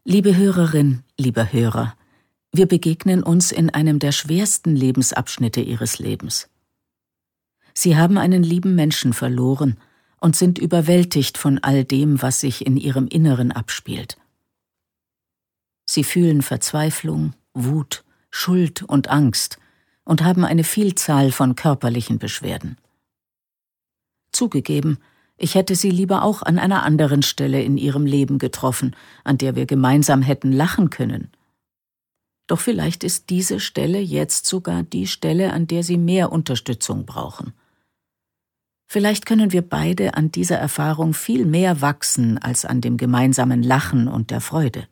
Liebe Hörerin, lieber Hörer, wir begegnen uns in einem der schwersten Lebensabschnitte Ihres Lebens. Sie haben einen lieben Menschen verloren und sind überwältigt von all dem, was sich in Ihrem Inneren abspielt. Sie fühlen Verzweiflung, Wut, Schuld und Angst und haben eine Vielzahl von körperlichen Beschwerden. Zugegeben, ich hätte Sie lieber auch an einer anderen Stelle in Ihrem Leben getroffen, an der wir gemeinsam hätten lachen können. Doch vielleicht ist diese Stelle jetzt sogar die Stelle, an der Sie mehr Unterstützung brauchen. Vielleicht können wir beide an dieser Erfahrung viel mehr wachsen als an dem gemeinsamen Lachen und der Freude.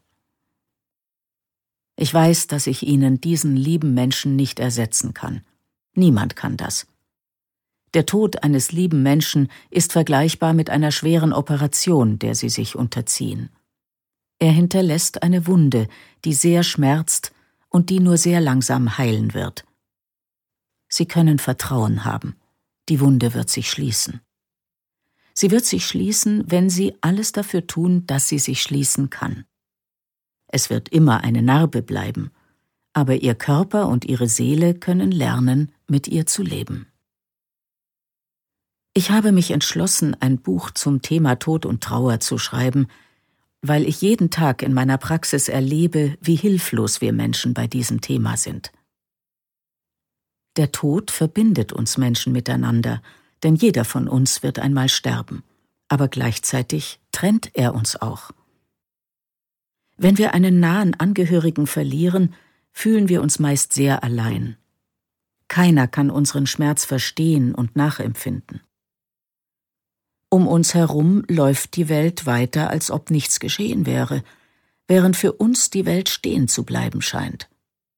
Ich weiß, dass ich Ihnen diesen lieben Menschen nicht ersetzen kann. Niemand kann das. Der Tod eines lieben Menschen ist vergleichbar mit einer schweren Operation, der Sie sich unterziehen. Er hinterlässt eine Wunde, die sehr schmerzt und die nur sehr langsam heilen wird. Sie können Vertrauen haben. Die Wunde wird sich schließen. Sie wird sich schließen, wenn Sie alles dafür tun, dass sie sich schließen kann. Es wird immer eine Narbe bleiben, aber Ihr Körper und Ihre Seele können lernen, mit ihr zu leben. Ich habe mich entschlossen, ein Buch zum Thema Tod und Trauer zu schreiben, weil ich jeden Tag in meiner Praxis erlebe, wie hilflos wir Menschen bei diesem Thema sind. Der Tod verbindet uns Menschen miteinander, denn jeder von uns wird einmal sterben, aber gleichzeitig trennt er uns auch. Wenn wir einen nahen Angehörigen verlieren, fühlen wir uns meist sehr allein. Keiner kann unseren Schmerz verstehen und nachempfinden. Um uns herum läuft die Welt weiter, als ob nichts geschehen wäre, während für uns die Welt stehen zu bleiben scheint.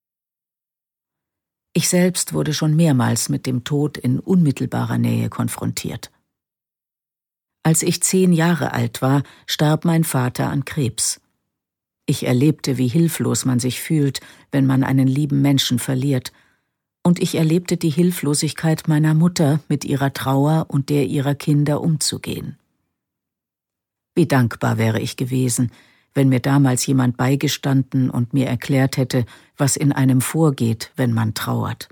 Ich selbst wurde schon mehrmals mit dem Tod in unmittelbarer Nähe konfrontiert. Als ich 10 Jahre alt war, starb mein Vater an Krebs. Ich erlebte, wie hilflos man sich fühlt, wenn man einen lieben Menschen verliert, und ich erlebte die Hilflosigkeit meiner Mutter, mit ihrer Trauer und der ihrer Kinder umzugehen. Wie dankbar wäre ich gewesen, wenn mir damals jemand beigestanden und mir erklärt hätte, was in einem vorgeht, wenn man trauert.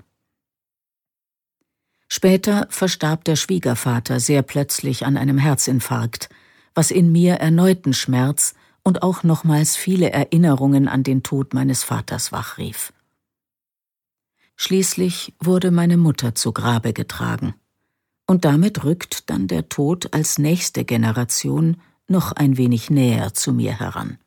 Später verstarb der Schwiegervater sehr plötzlich an einem Herzinfarkt, was in mir erneuten Schmerz und auch nochmals viele Erinnerungen an den Tod meines Vaters wachrief. Schließlich wurde meine Mutter zu Grabe getragen, und damit rückt dann der Tod als nächste Generation noch ein wenig näher zu mir heran.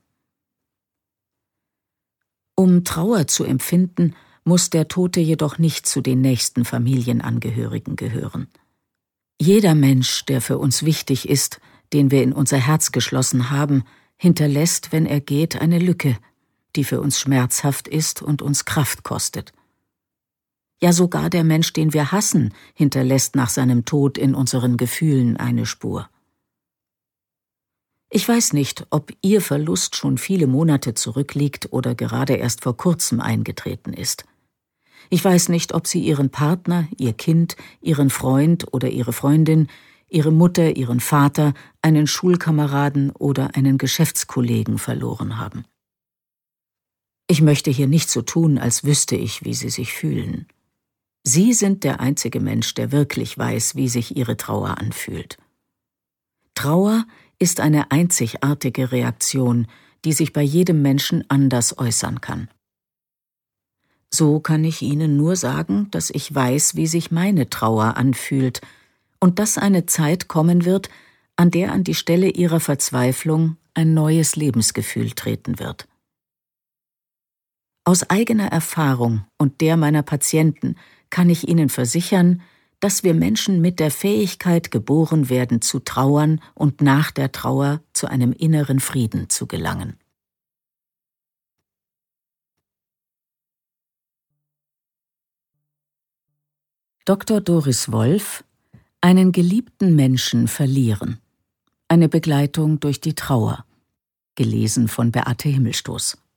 Um Trauer zu empfinden, muss der Tote jedoch nicht zu den nächsten Familienangehörigen gehören. Jeder Mensch, der für uns wichtig ist, den wir in unser Herz geschlossen haben, hinterlässt, wenn er geht, eine Lücke, die für uns schmerzhaft ist und uns Kraft kostet. Ja, sogar der Mensch, den wir hassen, hinterlässt nach seinem Tod in unseren Gefühlen eine Spur. Ich weiß nicht, ob Ihr Verlust schon viele Monate zurückliegt oder gerade erst vor kurzem eingetreten ist. Ich weiß nicht, ob Sie Ihren Partner, Ihr Kind, Ihren Freund oder Ihre Freundin, Ihre Mutter, Ihren Vater, einen Schulkameraden oder einen Geschäftskollegen verloren haben. Ich möchte hier nicht so tun, als wüsste ich, wie Sie sich fühlen. Sie sind der einzige Mensch, der wirklich weiß, wie sich Ihre Trauer anfühlt. Trauer ist eine einzigartige Reaktion, die sich bei jedem Menschen anders äußern kann. So kann ich Ihnen nur sagen, dass ich weiß, wie sich meine Trauer anfühlt und dass eine Zeit kommen wird, an der an die Stelle Ihrer Verzweiflung ein neues Lebensgefühl treten wird. Aus eigener Erfahrung und der meiner Patienten kann ich Ihnen versichern, dass wir Menschen mit der Fähigkeit geboren werden, zu trauern und nach der Trauer zu einem inneren Frieden zu gelangen. Dr. Doris Wolf: Einen geliebten Menschen verlieren. Eine Begleitung durch die Trauer. Gelesen von Beate Himmelstoß.